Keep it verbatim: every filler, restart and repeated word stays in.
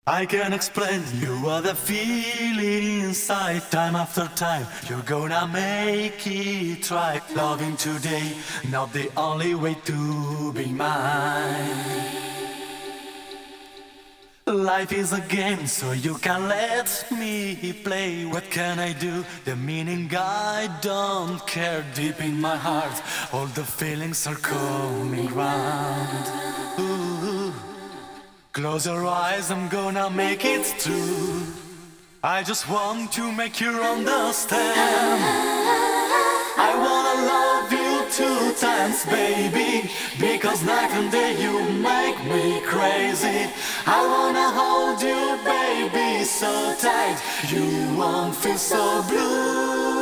I can explain you what I feel inside. Time after time, you're gonna make it right. Loving today, not the only way to be mine. Life is a game, so you can let me play. What can I do? The meaning I don't care. Deep in my heart, all the feelings are coming round. Ooh. Close your eyes, I'm gonna make it through. I just want to make you understand. I wanna love you two times, baby, because night and day you make me crazy. I wanna hold you, baby, so tight, you won't feel so blue.